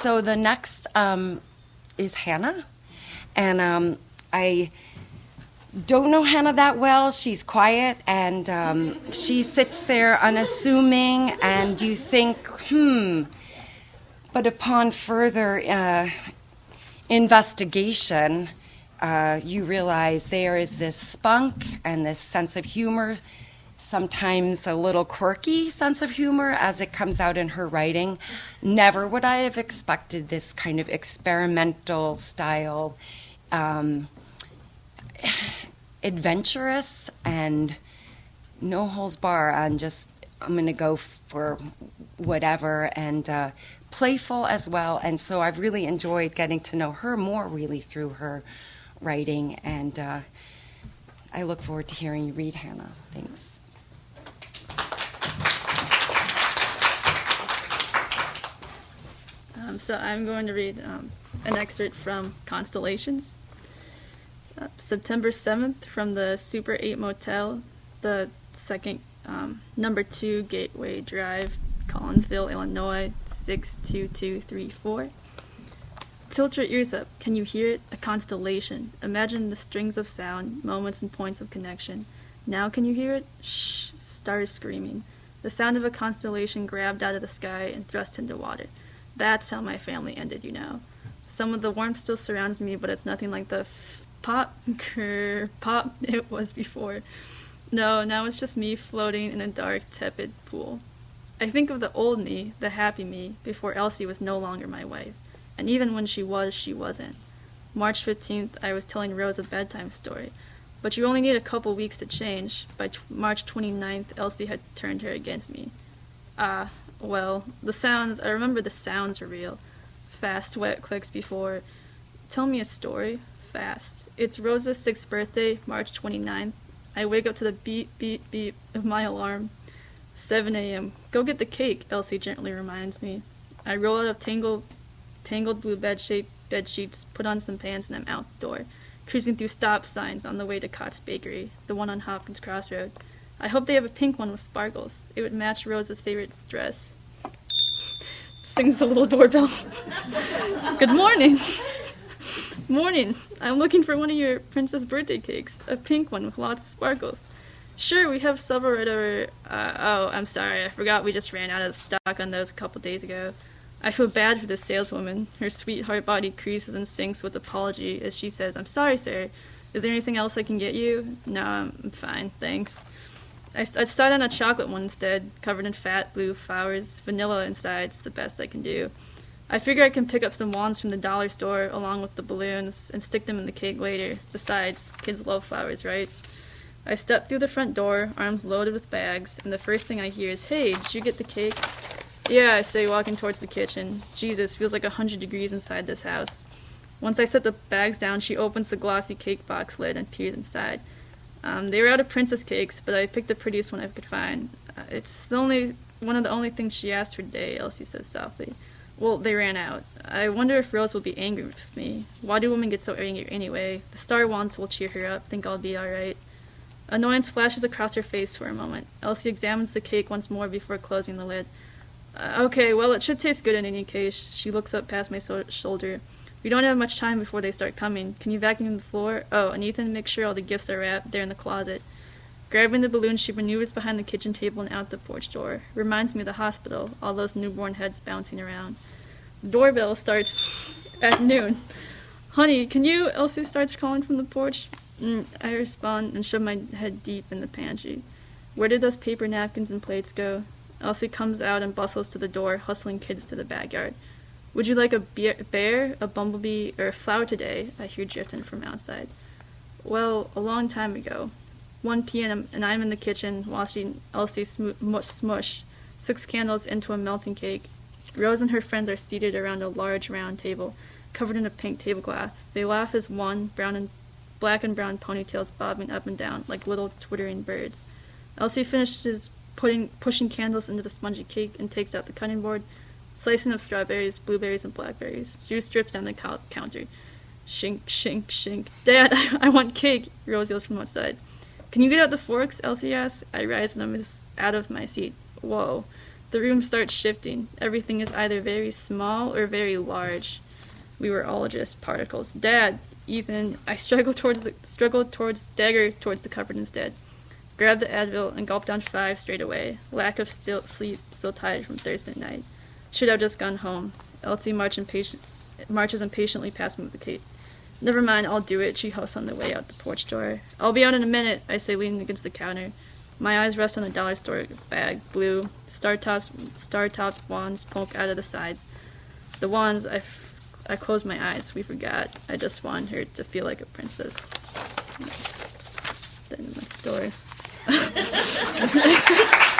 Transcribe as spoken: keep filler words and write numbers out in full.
so the next um, is Hannah. And um, I don't know Hannah that well. She's quiet, and um, she sits there unassuming, and you think, hmm. But upon further uh, investigation, uh, you realize there is this spunk and this sense of humor, sometimes a little quirky sense of humor as it comes out in her writing. Never would I have expected this kind of experimental style, um, adventurous and no holds bar on just, I'm going to go for whatever, and uh, playful as well. And so I've really enjoyed getting to know her more really through her writing, and uh, I look forward to hearing you read, Hannah. Thanks. Um, so I'm going to read um, an excerpt from Constellations. Uh, September seventh, from the Super eight Motel, the second, um, number two Gateway Drive, Collinsville, Illinois, six two two three four. Tilt your ears up. Can you hear it? A constellation. Imagine the strings of sound, moments and points of connection. Now can you hear it? Shh. Stars screaming. The sound of a constellation grabbed out of the sky and thrust into water. That's how my family ended, you know. Some of the warmth still surrounds me, but it's nothing like the f- pop, grr, pop it was before. No, now it's just me floating in a dark, tepid pool. I think of the old me, the happy me, before Elsie was no longer my wife. And even when she was, she wasn't. March fifteenth, I was telling Rose a bedtime story. But you only need a couple weeks to change. By t- March twenty-ninth, Elsie had turned her against me. Ah, well, the sounds, I remember the sounds were real. Fast, wet clicks before. Tell me a story. Fast. It's Rosa's sixth birthday, March twenty-ninth. I wake up to the beep, beep, beep of my alarm. seven a.m. Go get the cake, Elsie gently reminds me. I roll out of tangled, tangled blue bed-shaped bed sheets, put on some pants, and I'm out the door, cruising through stop signs on the way to Cott's Bakery, the one on Hopkins Crossroad. I hope they have a pink one with sparkles. It would match Rosa's favorite dress. Sings the little doorbell. Good morning. Morning. I'm looking for one of your princess birthday cakes, a pink one with lots of sparkles. Sure, we have several right over... Uh, oh, I'm sorry, I forgot we just ran out of stock on those a couple days ago. I feel bad for the saleswoman. Her sweetheart body creases and sinks with apology as she says, I'm sorry, sir. Is there anything else I can get you? No, I'm fine, thanks. I, I decided on a chocolate one instead, covered in fat blue flowers, vanilla inside. It's the best I can do. I figure I can pick up some wands from the dollar store along with the balloons and stick them in the cake later. Besides, kids love flowers, right? I step through the front door, arms loaded with bags, and the first thing I hear is, hey, did you get the cake? Yeah, I say, walking towards the kitchen. Jesus, feels like a hundred degrees inside this house. Once I set the bags down, she opens the glossy cake box lid and peers inside. Um, they were out of princess cakes, but I picked the prettiest one I could find. Uh, it's the only one of the only things she asked for today, Elsie says softly. Well, they ran out. I wonder if Rose will be angry with me. Why do women get so angry anyway? The star wands will cheer her up, think I'll be alright. Annoyance flashes across her face for a moment. Elsie examines the cake once more before closing the lid. Uh, okay, well, it should taste good in any case. She looks up past my so- shoulder. We don't have much time before they start coming. Can you vacuum the floor? Oh, and Ethan, make sure all the gifts are wrapped. They're in the closet. Grabbing the balloon, she maneuvers behind the kitchen table and out the porch door. Reminds me of the hospital, all those newborn heads bouncing around. The doorbell starts at noon. Honey, can you? Elsie starts calling from the porch. Mm, I respond and shove my head deep in the pantry. Where did those paper napkins and plates go? Elsie comes out and bustles to the door, hustling kids to the backyard. Would you like a bear, a bumblebee, or a flower today? I hear drifting from outside. Well, a long time ago. one p.m. and I'm in the kitchen watching Elsie sm- smush six candles into a melting cake. Rose and her friends are seated around a large round table, covered in a pink tablecloth. They laugh as one, brown and black and brown ponytails bobbing up and down like little twittering birds. Elsie finishes putting pushing candles into the spongy cake and takes out the cutting board, slicing up strawberries, blueberries, and blackberries. Juice drips down the co- counter. Shink, shink, shink. Dad, I want cake, Rose yells from outside. Can you get out the forks? Elsie asks. I rise and I'm out of my seat. Whoa. The room starts shifting. Everything is either very small or very large. We were all just particles. Dad, Ethan, I struggled towards the, struggled towards, stagger towards the cupboard instead. Grabbed the Advil and gulped down five straight away. Lack of still sleep, still tired from Thursday night. Should have just gone home. Elsie march impatient, marches impatiently past me with the cake. Never mind, I'll do it, she hosts on the way out the porch door. I'll be out in a minute, I say, leaning against the counter. My eyes rest on the dollar store bag, blue. Star-tops, star-topped wands poke out of the sides. The wands, I, f- I close my eyes. We forgot. I just wanted her to feel like a princess. That's the end of my story.